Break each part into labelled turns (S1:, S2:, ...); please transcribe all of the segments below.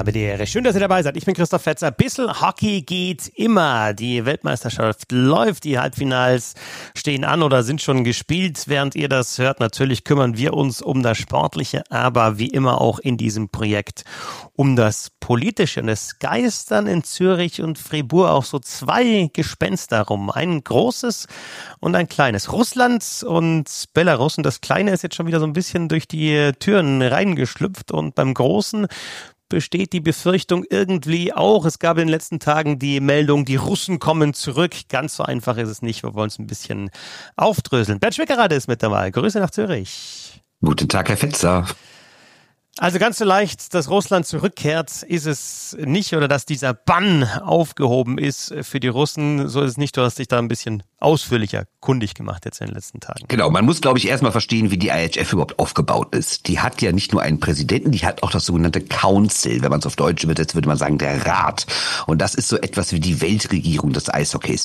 S1: habe die Ehre. Schön, dass ihr dabei seid. Ich bin Christoph Fetzer. Bissl Hockey geht immer. Die Weltmeisterschaft läuft. Die Halbfinals stehen an oder sind schon gespielt. Während ihr das hört, natürlich kümmern wir uns um das Sportliche, aber wie immer auch in diesem Projekt um das Politische. Und es geistern in Zürich und Fribourg auch so zwei Gespenster rum. Ein großes und ein kleines. Russland und Belarus. Und das Kleine ist jetzt schon wieder so ein bisschen durch die Türen reingeschlüpft. Und beim Großen besteht die Befürchtung irgendwie auch. Es gab in den letzten Tagen die Meldung, die Russen kommen zurück. Ganz so einfach ist es nicht. Wir wollen es ein bisschen aufdröseln. Bert Schwickerath ist mit dabei. Grüße nach Zürich.
S2: Guten Tag, Herr Fetzer.
S1: Also ganz so leicht, dass Russland zurückkehrt, ist es nicht, oder dass dieser Bann aufgehoben ist für die Russen. So ist es nicht. Du hast dich da ein bisschen ausführlicher kundig gemacht jetzt in den letzten Tagen.
S2: Genau, man muss, glaube ich, erstmal verstehen, wie die IHF überhaupt aufgebaut ist. Die hat ja nicht nur einen Präsidenten, die hat auch das sogenannte Council. Wenn man es auf Deutsch übersetzt, würde man sagen, der Rat. Und das ist so etwas wie die Weltregierung des Eishockeys.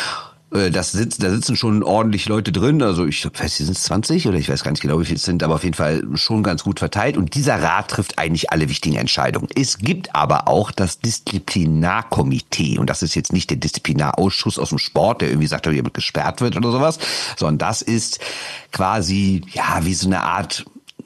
S2: Da sitzen schon ordentlich Leute drin, also ich weiß, hier sind es 20 oder ich weiß gar nicht genau, wie viele es sind, aber auf jeden Fall schon ganz gut verteilt. Und dieser Rat trifft eigentlich alle wichtigen Entscheidungen. Es gibt aber auch das Disziplinarkomitee. Und das ist jetzt nicht der Disziplinarausschuss aus dem Sport, der irgendwie sagt, dass jemand gesperrt wird oder sowas, sondern das ist quasi, ja, wie so eine Art,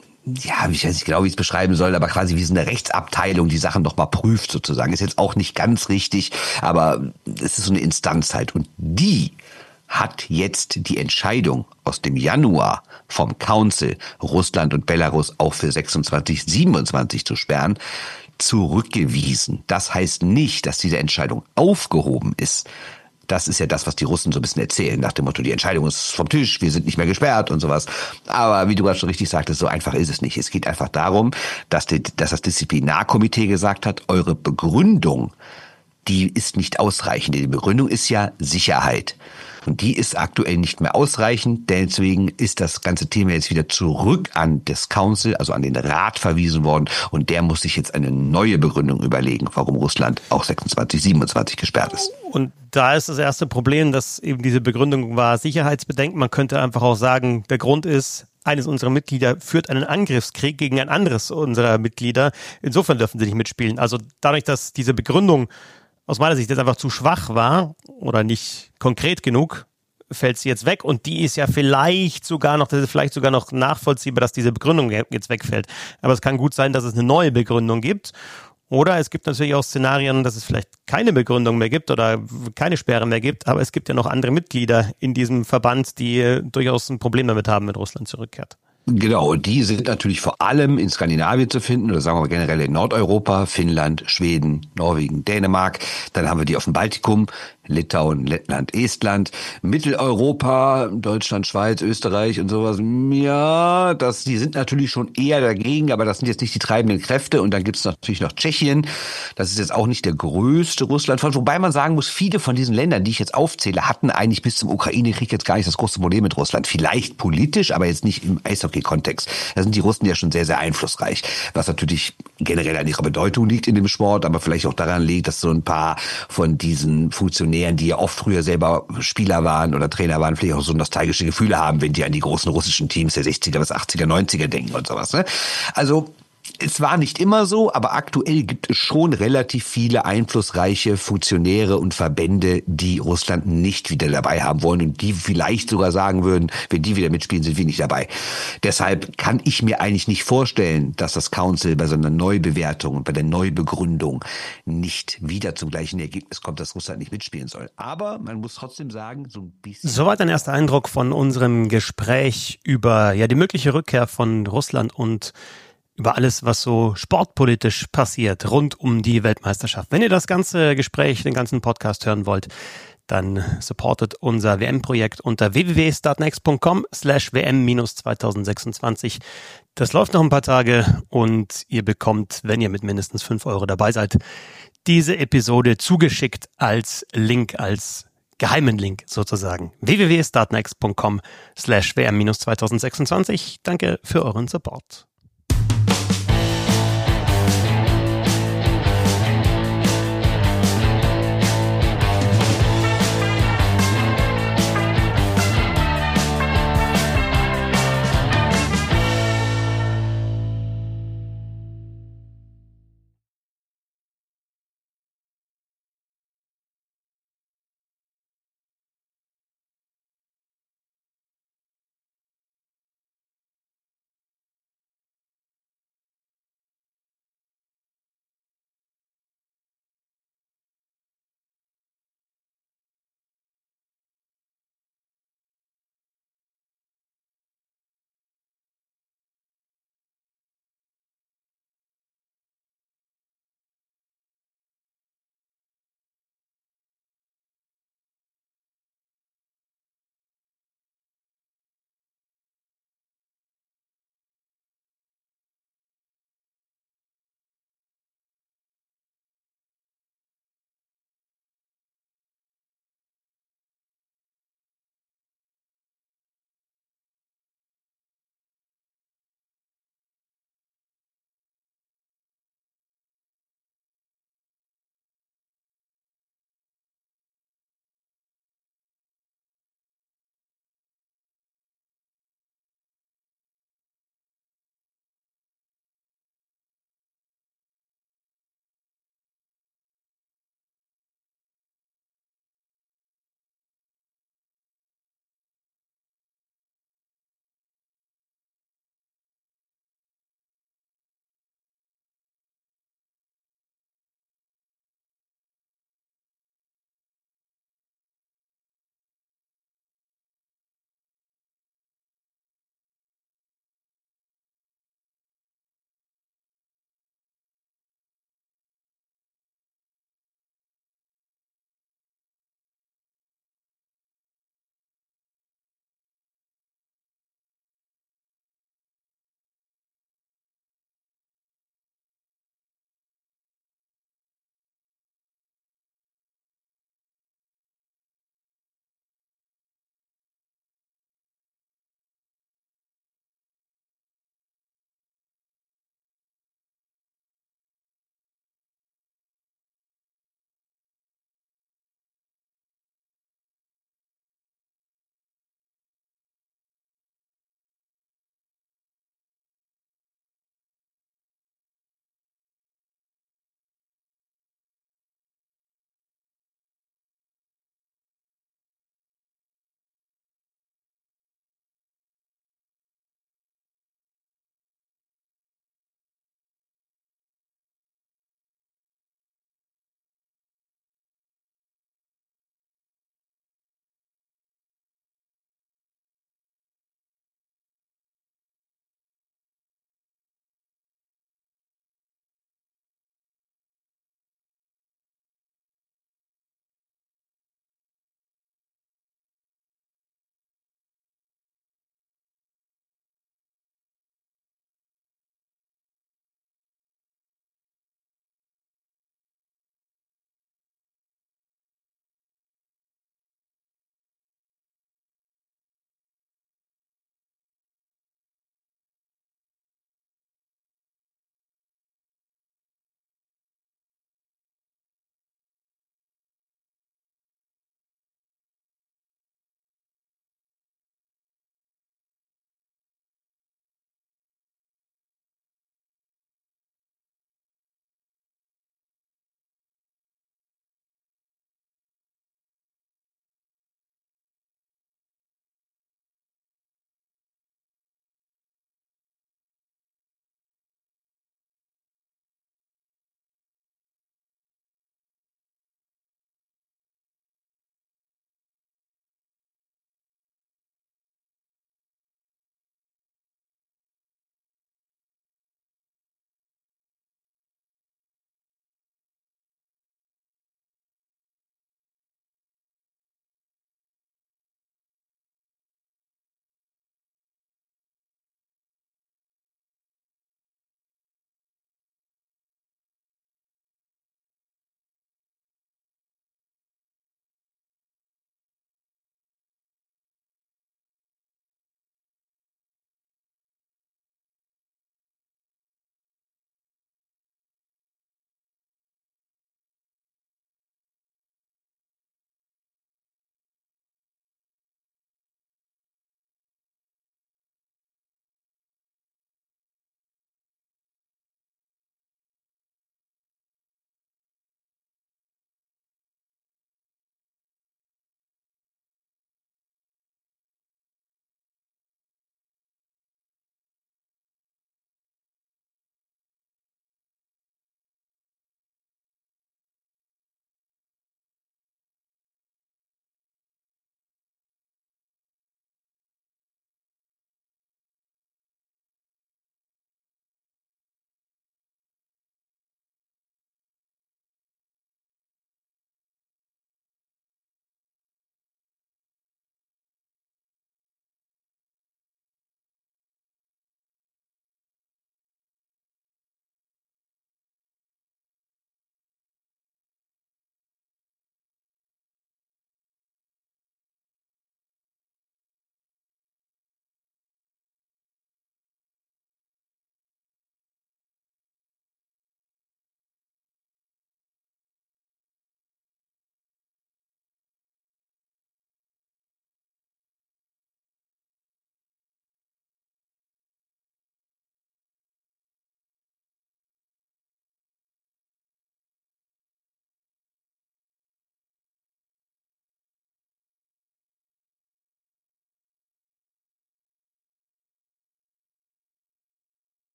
S2: ja, ich weiß nicht genau, wie ich es beschreiben soll, aber quasi wie so eine Rechtsabteilung die Sachen nochmal prüft sozusagen. Ist jetzt auch nicht ganz richtig, aber es ist so eine Instanz halt. Und die hat jetzt die Entscheidung aus dem Januar vom Council, Russland und Belarus auch für 26, 27 zu sperren, zurückgewiesen. Das heißt nicht, dass diese Entscheidung aufgehoben ist. Das ist ja das, was die Russen so ein bisschen erzählen, nach dem Motto, die Entscheidung ist vom Tisch, wir sind nicht mehr gesperrt und sowas. Aber wie du gerade schon richtig sagtest, so einfach ist es nicht. Es geht einfach darum, dass das Disziplinarkomitee gesagt hat, eure Begründung, die ist nicht ausreichend. Die Begründung ist ja Sicherheit. Und die ist aktuell nicht mehr ausreichend. Deswegen ist das ganze Thema jetzt wieder zurück an das Council, also an den Rat verwiesen worden. Und der muss sich jetzt eine neue Begründung überlegen, warum Russland auch 26, 27 gesperrt ist.
S1: Und da ist das erste Problem, dass eben diese Begründung war Sicherheitsbedenken. Man könnte einfach auch sagen, der Grund ist, eines unserer Mitglieder führt einen Angriffskrieg gegen ein anderes unserer Mitglieder. Insofern dürfen sie nicht mitspielen. Also dadurch, dass diese Begründung aus meiner Sicht jetzt einfach zu schwach war oder nicht konkret genug, fällt sie jetzt weg. Und die ist ja vielleicht sogar noch nachvollziehbar, dass diese Begründung jetzt wegfällt. Aber es kann gut sein, dass es eine neue Begründung gibt. Oder es gibt natürlich auch Szenarien, dass es vielleicht keine Begründung mehr gibt oder keine Sperre mehr gibt. Aber es gibt ja noch andere Mitglieder in diesem Verband, die durchaus ein Problem damit haben, wenn Russland zurückkehrt.
S2: Genau, und die sind natürlich vor allem in Skandinavien zu finden oder sagen wir mal generell in Nordeuropa, Finnland, Schweden, Norwegen, Dänemark. Dann haben wir die auf dem Baltikum, Litauen, Lettland, Estland, Mitteleuropa, Deutschland, Schweiz, Österreich und sowas. Ja, die sind natürlich schon eher dagegen, aber das sind jetzt nicht die treibenden Kräfte. Und dann gibt es natürlich noch Tschechien. Das ist jetzt auch nicht der größte Russlandfreund. Wobei man sagen muss, viele von diesen Ländern, die ich jetzt aufzähle, hatten eigentlich bis zum Ukraine-Krieg jetzt gar nicht das große Problem mit Russland. Vielleicht politisch, aber jetzt nicht im Eishockey-Kontext. Da sind die Russen ja schon sehr, sehr einflussreich. Was natürlich generell an ihrer Bedeutung liegt in dem Sport, aber vielleicht auch daran liegt, dass so ein paar von diesen Funktionären, die ja oft früher selber Spieler waren oder Trainer waren, vielleicht auch so nostalgische Gefühle haben, wenn die an die großen russischen Teams der 60er bis 80er, 90er denken und sowas. Ne? Also es war nicht immer so, aber aktuell gibt es schon relativ viele einflussreiche Funktionäre und Verbände, die Russland nicht wieder dabei haben wollen und die vielleicht sogar sagen würden, wenn die wieder mitspielen, sind wir nicht dabei. Deshalb kann ich mir eigentlich nicht vorstellen, dass das Council bei so einer Neubewertung und bei der Neubegründung nicht wieder zum gleichen Ergebnis kommt, dass Russland nicht mitspielen soll. Aber man muss trotzdem sagen, so ein bisschen...
S1: Soweit ein erster Eindruck von unserem Gespräch über die mögliche Rückkehr von Russland und über alles, was so sportpolitisch passiert rund um die Weltmeisterschaft. Wenn ihr das ganze Gespräch, den ganzen Podcast hören wollt, dann supportet unser WM-Projekt unter www.startnext.com/WM-2026. Das läuft noch ein paar Tage und ihr bekommt, wenn ihr mit mindestens 5 € dabei seid, diese Episode zugeschickt als Link, als geheimen Link sozusagen. www.startnext.com/WM-2026. Danke für euren Support.